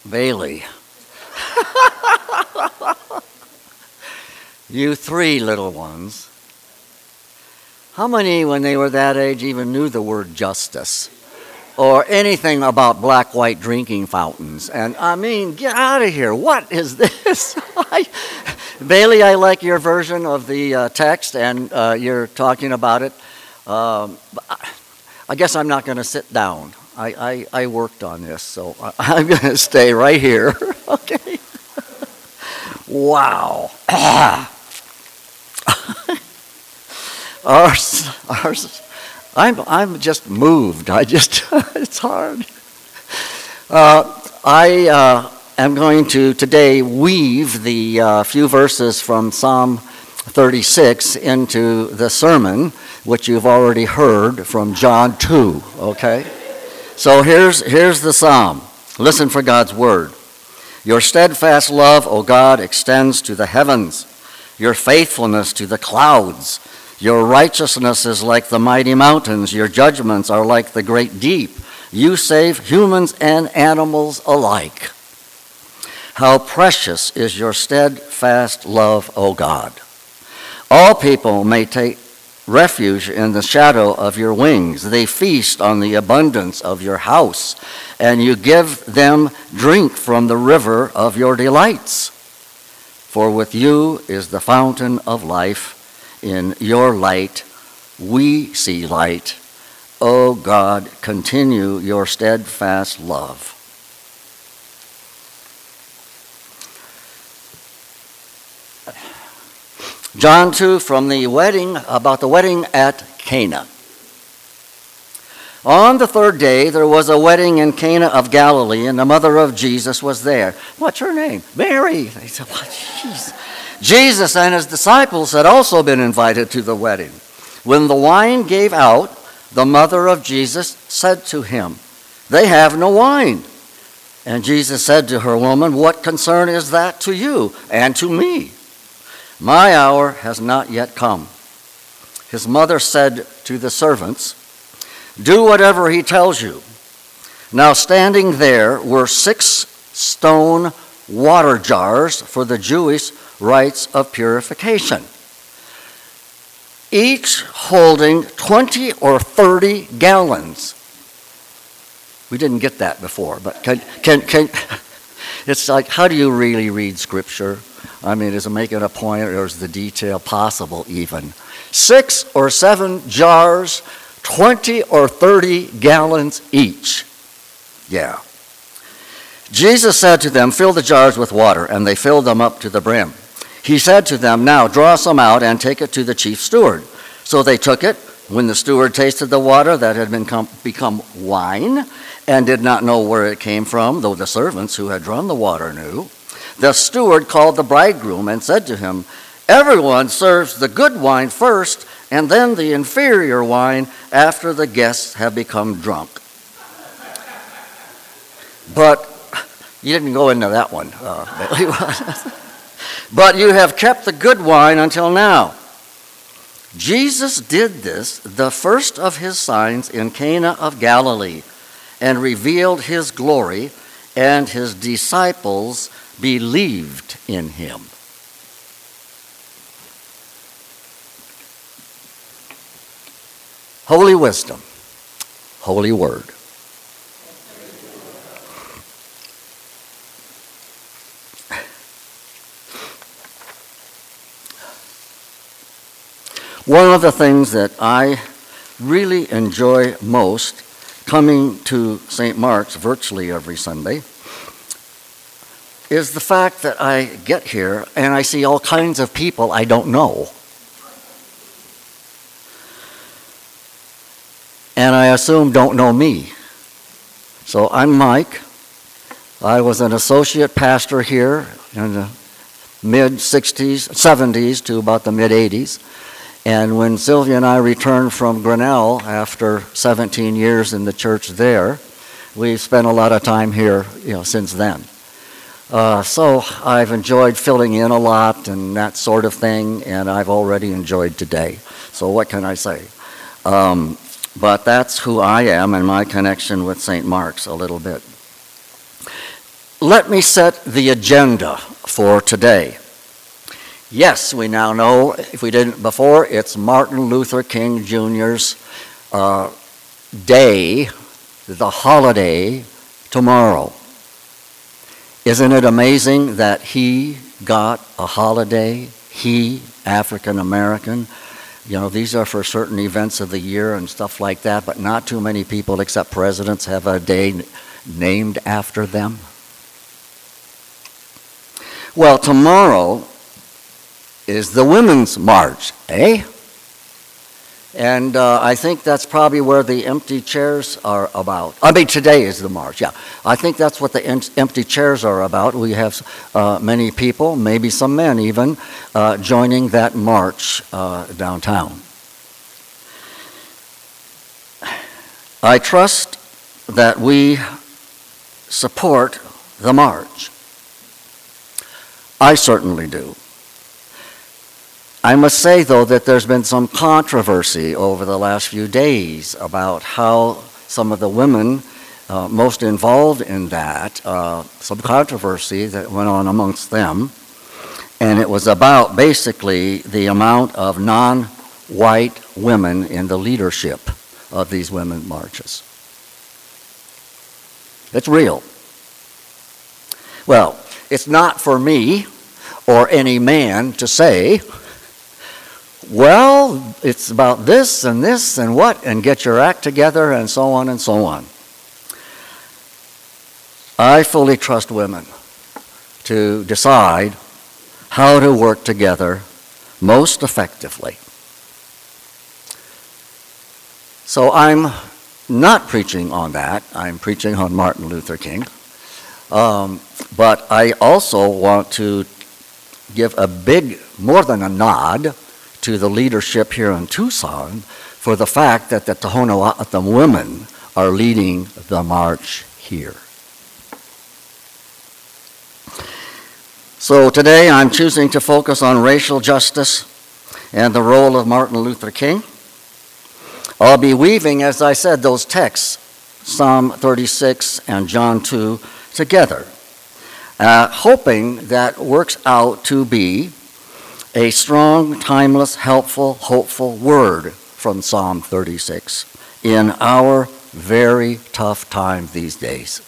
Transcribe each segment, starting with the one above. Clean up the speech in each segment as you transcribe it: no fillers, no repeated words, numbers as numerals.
Bailey. You three little ones. How many, when they were that age, even knew the word justice? Or anything about black-white drinking fountains? And I mean, get out of here. What is this? Bailey, I like your version of the text, and you're talking about it. I guess I'm not going to sit down. I worked on this, so I'm going to stay right here. Okay. Wow. I'm just moved. It's hard. I am going to today weave the few verses from Psalm 36 into the sermon, which you've already heard from John 2, okay? So here's the psalm. Listen for God's word. Your steadfast love, O God, extends to the heavens, your faithfulness to the clouds. Your righteousness is like the mighty mountains. Your judgments are like the great deep. You save humans and animals alike. How precious is your steadfast love, O God. All people may take refuge in the shadow of your wings. They feast on the abundance of your house, and you give them drink from the river of your delights. For with you is the fountain of life. In your light we see light. O God, continue your steadfast love. John 2 from the wedding, about the wedding at Cana. On the third day there was a wedding in Cana of Galilee, and the mother of Jesus was there. What's her name? Mary. They said, what? Jeez. Jesus and his disciples had also been invited to the wedding. When the wine gave out, the mother of Jesus said to him, they have no wine. And Jesus said to her, woman, what concern is that to you and to me? My hour has not yet come. His mother said to the servants, do whatever he tells you. Now standing there were 6 stone water jars for the Jewish rites of purification, each holding 20 or 30 gallons. We didn't get that before, but can it's like, how do you really read Scripture? I mean, is it making a point, or is the detail possible even? 6 or 7 jars, 20 or 30 gallons each. Yeah. Jesus said to them, fill the jars with water, and they filled them up to the brim. He said to them, now draw some out and take it to the chief steward. So they took it. When the steward tasted the water that had become wine and did not know where it came from, though the servants who had drawn the water knew, the steward called the bridegroom and said to him, everyone serves the good wine first, and then the inferior wine after the guests have become drunk. But you didn't go into that one. But you have kept the good wine until now. Jesus did this, the first of his signs in Cana of Galilee, and revealed his glory, and his disciples believed in him. Holy wisdom, holy word. One of the things that I really enjoy most coming to St. Mark's virtually every Sunday is the fact that I get here and I see all kinds of people I don't know. And I assume don't know me. So I'm Mike. I was an associate pastor here in the mid-60s, 70s to about the mid-80s. And when Sylvia and I returned from Grinnell after 17 years in the church there, we've spent a lot of time here, since then. So I've enjoyed filling in a lot and that sort of thing, and I've already enjoyed today. So what can I say? But that's who I am and my connection with St. Mark's a little bit. let me set the agenda for today. Yes, we now know, if we didn't before, it's Martin Luther King Jr.'s day, the holiday tomorrow. Isn't it amazing that he got a holiday? He, African American. You know, these are for certain events of the year and stuff like that, but not too many people except presidents have a day named after them. Well, tomorrow is the Women's March, eh? And I think that's probably where the empty chairs are about. I mean, today is the march, yeah. I think that's what the empty chairs are about. We have many people, maybe some men even, joining that march downtown. I trust that we support the march. I certainly do. I must say, though, that there's been some controversy over the last few days about how some of the women most involved in that, some controversy that went on amongst them, and it was about basically the amount of non-white women in the leadership of these women marches. It's real. Well, it's not for me or any man to say, well, it's about this and what, and get your act together and so on and so on. I fully trust women to decide how to work together most effectively. So I'm not preaching on that. I'm preaching on Martin Luther King. But I also want to give a big, more than a nod, to the leadership here in Tucson for the fact that the Tohono O'odham women are leading the march here. So today I'm choosing to focus on racial justice and the role of Martin Luther King. I'll be weaving, as I said, those texts, Psalm 36 and John 2, together, hoping that works out to be a strong, timeless, helpful, hopeful word from Psalm 36 in our very tough time these days.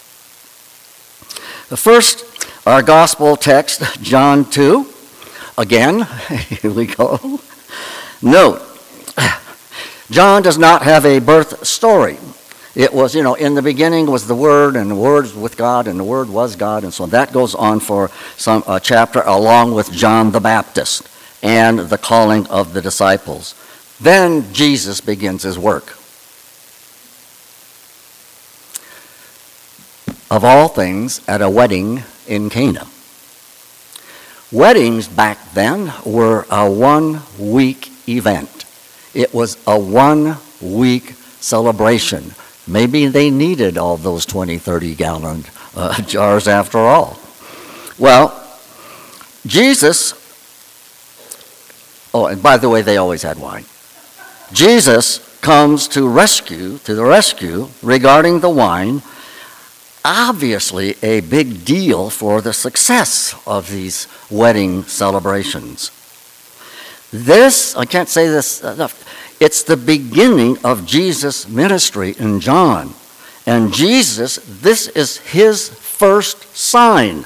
The first, our gospel text, John 2. Again, here we go. Note, John does not have a birth story. It was, in the beginning was the Word, and the Word was with God, and the Word was God, and so that goes on for a chapter along with John the Baptist and the calling of the disciples. Then Jesus begins his work. Of all things, at a wedding in Cana. Weddings back then were a 1-week event. It was a 1-week celebration. Maybe they needed all those 20, 30-gallon jars after all. Well, Jesus, and by the way, they always had wine. Jesus comes to the rescue regarding the wine, obviously a big deal for the success of these wedding celebrations. This, I can't say this enough, it's the beginning of Jesus' ministry in John. And Jesus, this is his first sign.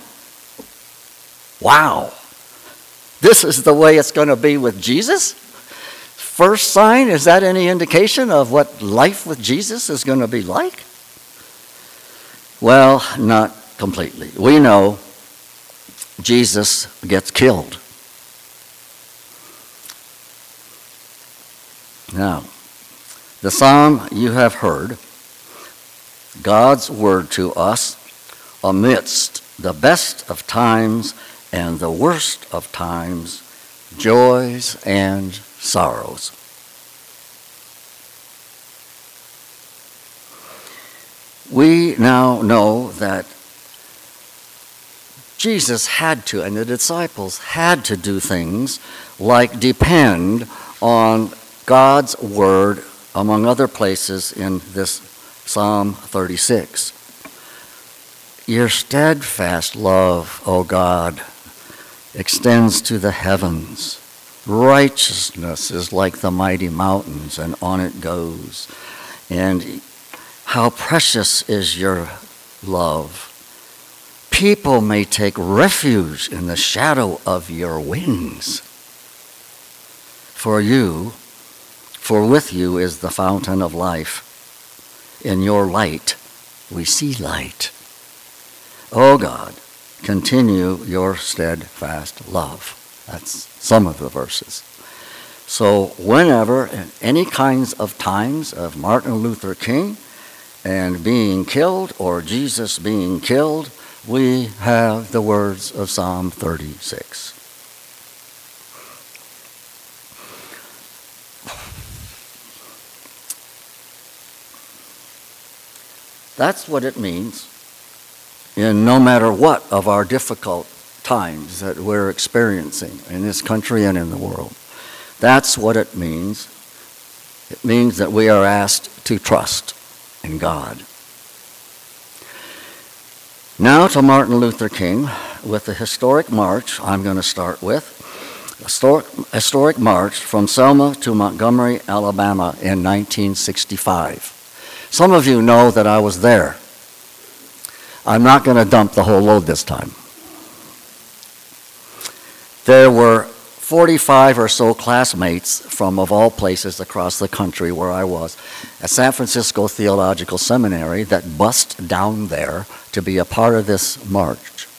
Wow. This is the way it's going to be with Jesus? First sign, is that any indication of what life with Jesus is going to be like? Well, not completely. We know Jesus gets killed. Now, the psalm you have heard, God's word to us amidst the best of times and the worst of times, joys and sorrows. We now know that Jesus had to, and the disciples had to do things like depend on God's word, among other places in this Psalm 36. Your steadfast love, O God, extends to the heavens. Righteousness is like the mighty mountains, and on it goes. And how precious is your love. People may take refuge in the shadow of your wings. For with you is the fountain of life. In your light, we see light. O God, continue your steadfast love. That's some of the verses. So whenever, in any kinds of times of Martin Luther King and being killed or Jesus being killed, we have the words of Psalm 36. That's what it means in no matter what of our difficult times that we're experiencing in this country and in the world. That's what it means. It means that we are asked to trust in God. Now to Martin Luther King with the historic march I'm going to start with. Historic march from Selma to Montgomery, Alabama in 1965. Some of you know that I was there. I'm not going to dump the whole load this time. There were 45 or so classmates from, of all places across the country where I was, at San Francisco Theological Seminary that bussed down there to be a part of this march.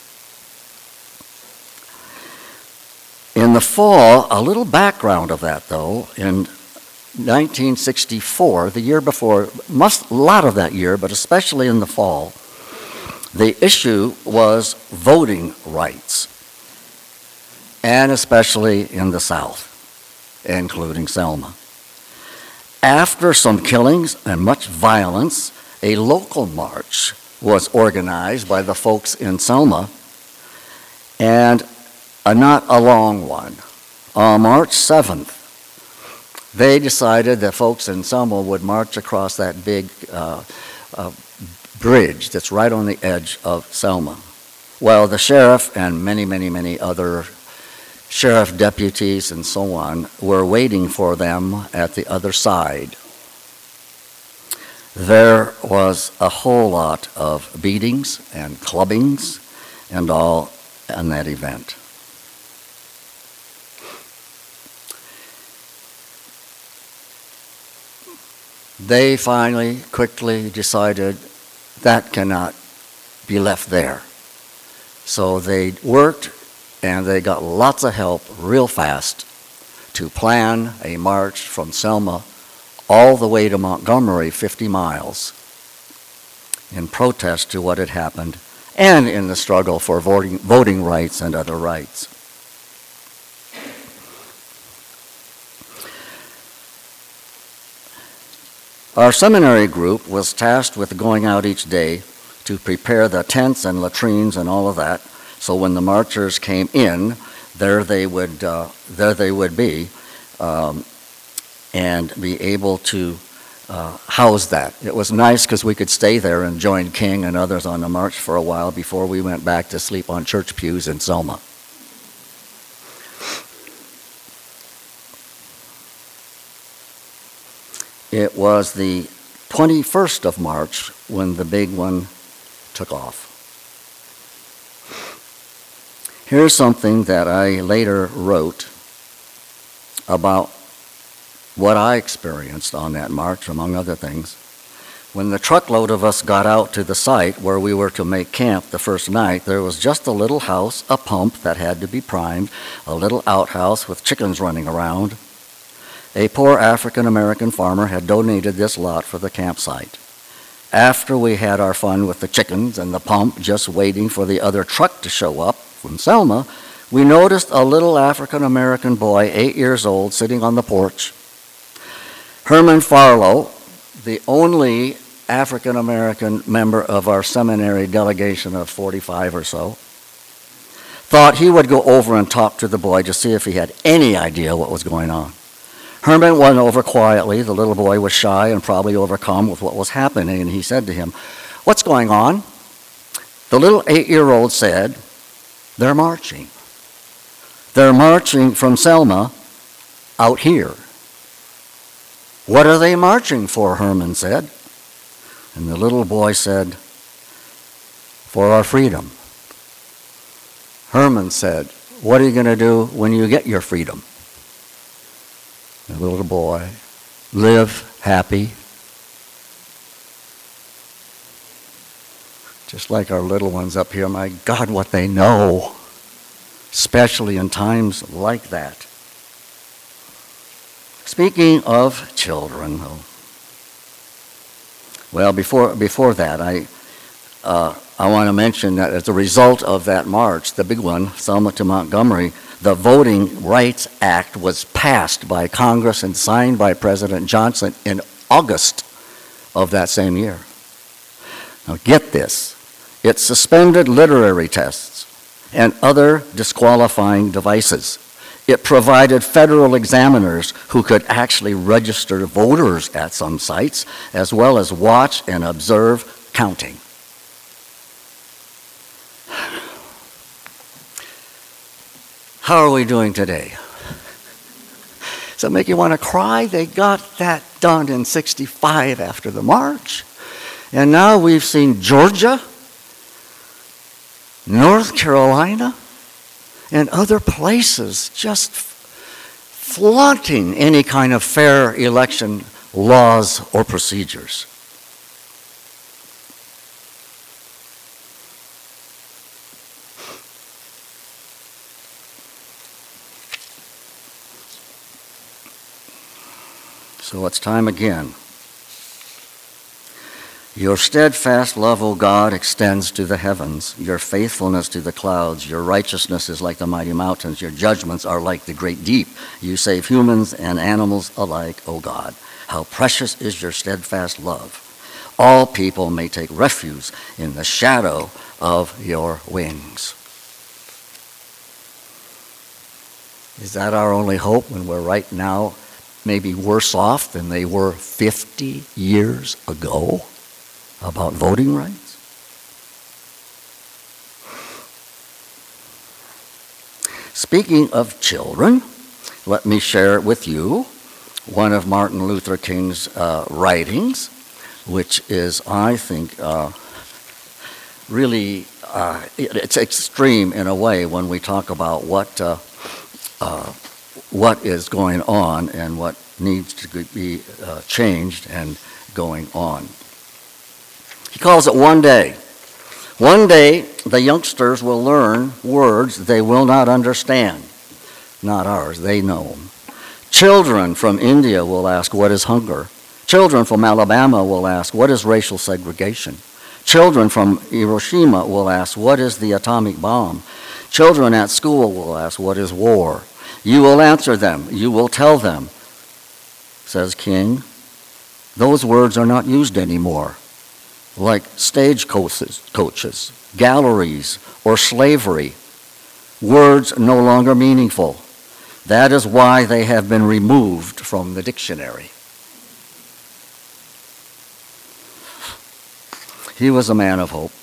In the fall, a little background of that though, in 1964, the year before, a lot of that year, but especially in the fall, the issue was voting rights, and especially in the South, including Selma. After some killings and much violence, a local march was organized by the folks in Selma, and not a long one. On March 7th, they decided that folks in Selma would march across that big bridge that's right on the edge of Selma. Well, the sheriff and many, many, many other sheriff deputies and so on were waiting for them at the other side. There was a whole lot of beatings and clubbings and all in that event. They finally, quickly decided that cannot be left there. So they worked and they got lots of help real fast to plan a march from Selma all the way to Montgomery, 50 miles, in protest to what had happened and in the struggle for voting rights and other rights. Our seminary group was tasked with going out each day to prepare the tents and latrines and all of that, so when the marchers came in, there they would be, and be able to house that. It was nice because we could stay there and join King and others on the march for a while before we went back to sleep on church pews in Selma. It was the 21st of March when the big one took off. Here's something that I later wrote about what I experienced on that march, among other things. When the truckload of us got out to the site where we were to make camp the first night, there was just a little house, a pump that had to be primed, a little outhouse with chickens running around. A poor African-American farmer had donated this lot for the campsite. After we had our fun with the chickens and the pump, just waiting for the other truck to show up from Selma, we noticed a little African-American boy, 8 years old, sitting on the porch. Herman Farlow, the only African-American member of our seminary delegation of 45 or so, thought he would go over and talk to the boy to see if he had any idea what was going on. Herman went over quietly. The little boy was shy and probably overcome with what was happening, and he said to him, "What's going on?" The little 8-year-old said, they're marching. They're marching from Selma out here. What are they marching for, Herman said. And the little boy said, for our freedom. Herman said, what are you going to do when you get your freedom? The little boy, live happy. Just like our little ones up here, my God, what they know, especially in times like that. Speaking of children, well, before that, I want to mention that as a result of that march, the big one, Selma to Montgomery, the Voting Rights Act was passed by Congress and signed by President Johnson in August of that same year. Now get this. It suspended literary tests and other disqualifying devices. It provided federal examiners who could actually register voters at some sites, as well as watch and observe counting. How are we doing today? Does that make you want to cry? They got that done in '65 after the march. And now we've seen Georgia, North Carolina, and other places just flaunting any kind of fair election laws or procedures. So it's time again. Your steadfast love, O God, extends to the heavens, your faithfulness to the clouds, your righteousness is like the mighty mountains, your judgments are like the great deep. You save humans and animals alike, O God. How precious is your steadfast love. All people may take refuge in the shadow of your wings. Is that our only hope when we're right now maybe worse off than they were 50 years ago? About voting rights? Speaking of children, let me share with you one of Martin Luther King's writings, which is, I think, really, it's extreme in a way when we talk about what is going on and what needs to be changed and going on. He calls it One Day. One day, the youngsters will learn words they will not understand. Not ours, they know them. Children from India will ask, what is hunger? Children from Alabama will ask, what is racial segregation? Children from Hiroshima will ask, what is the atomic bomb? Children at school will ask, what is war? You will answer them, you will tell them, says King. Those words are not used anymore. Like stagecoaches, galleries, or slavery. Words no longer meaningful. That is why they have been removed from the dictionary. He was a man of hope.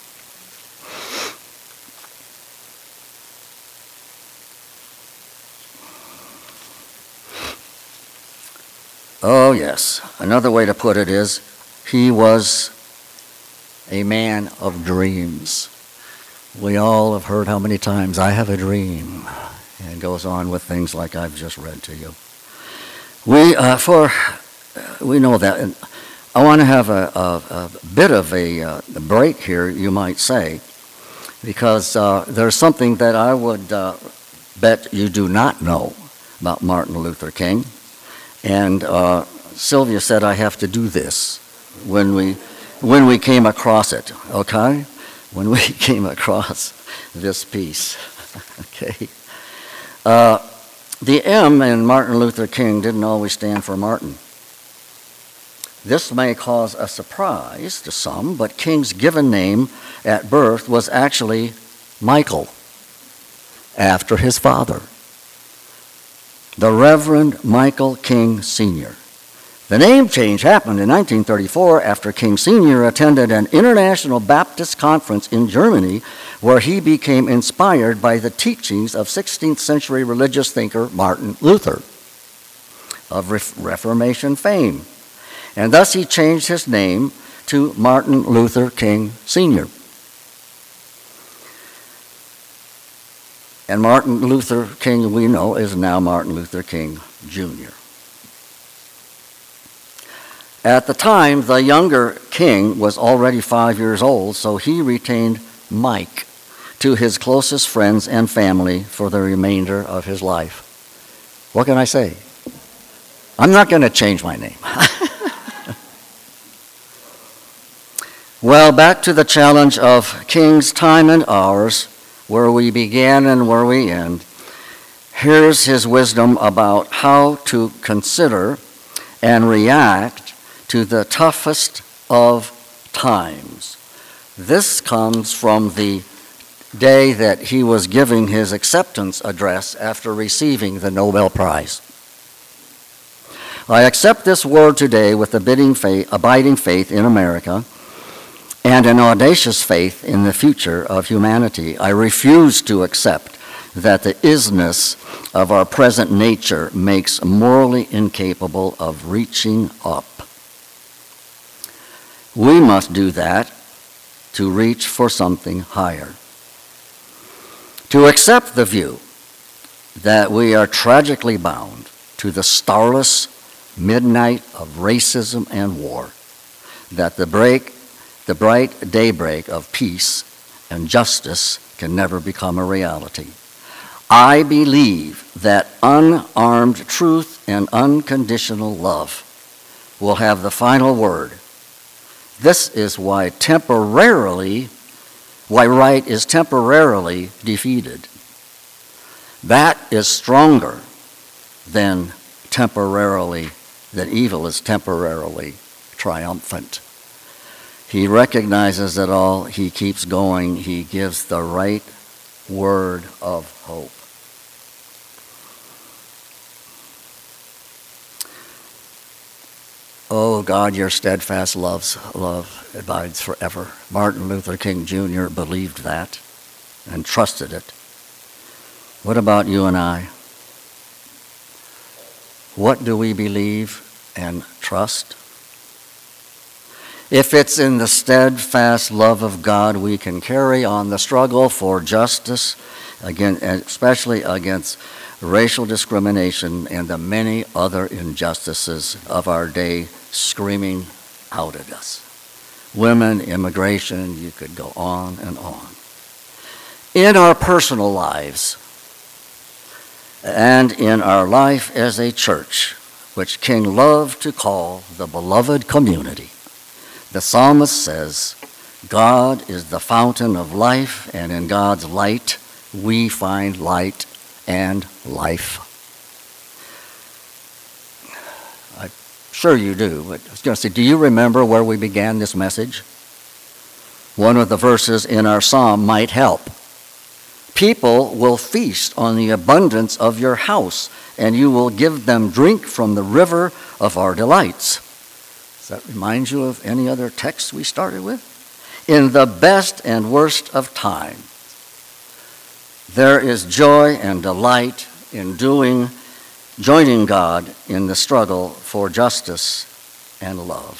Oh yes, another way to put it is, he was a man of dreams. We all have heard how many times, I have a dream, and goes on with things like I've just read to you. We know that. And I want to have a bit of a break here, you might say, because there's something that I would bet you do not know about Martin Luther King. And Sylvia said I have to do this when we came across it, okay? When we came across this piece, okay? The M in Martin Luther King didn't always stand for Martin. This may cause a surprise to some, but King's given name at birth was actually Michael, after his father. The Reverend Michael King Sr., The name change happened in 1934 after King Sr. attended an international Baptist conference in Germany where he became inspired by the teachings of 16th century religious thinker Martin Luther of Reformation fame. And thus he changed his name to Martin Luther King Sr. And Martin Luther King, we know, is now Martin Luther King Jr. At the time, the younger King was already 5 years old, so he retained Mike to his closest friends and family for the remainder of his life. What can I say? I'm not going to change my name. Well, back to the challenge of King's time and ours, where we began and where we end. Here's his wisdom about how to consider and react to the toughest of times. This comes from the day that he was giving his acceptance address after receiving the Nobel Prize. I accept this word today with abiding faith in America and an audacious faith in the future of humanity. I refuse to accept that the isness of our present nature makes morally incapable of reaching up. We must do that to reach for something higher. To accept the view that we are tragically bound to the starless midnight of racism and war, that the bright daybreak of peace and justice can never become a reality. I believe that unarmed truth and unconditional love will have the final word. This is why right is temporarily defeated. That is stronger than evil is temporarily triumphant. He recognizes it all. He keeps going. He gives the right word of hope. Oh God, your steadfast love abides forever. Martin Luther King Jr. believed that and trusted it. What about you and I? What do we believe and trust? If it's in the steadfast love of God, we can carry on the struggle for justice, especially against racial discrimination and the many other injustices of our day screaming out at us. Women, immigration, you could go on and on. In our personal lives and in our life as a church, which King loved to call the beloved community, the psalmist says, God is the fountain of life, and in God's light we find light and life. I'm sure you do, but I was going to say, do you remember where we began this message? One of the verses in our psalm might help. People will feast on the abundance of your house, and you will give them drink from the river of our delights. Does that remind you of any other text we started with? In the best and worst of times, there is joy and delight in joining God in the struggle for justice and love.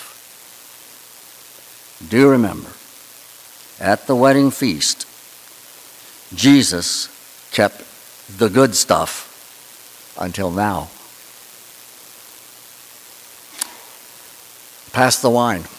Do remember, at the wedding feast, Jesus kept the good stuff until now. Pass the wine.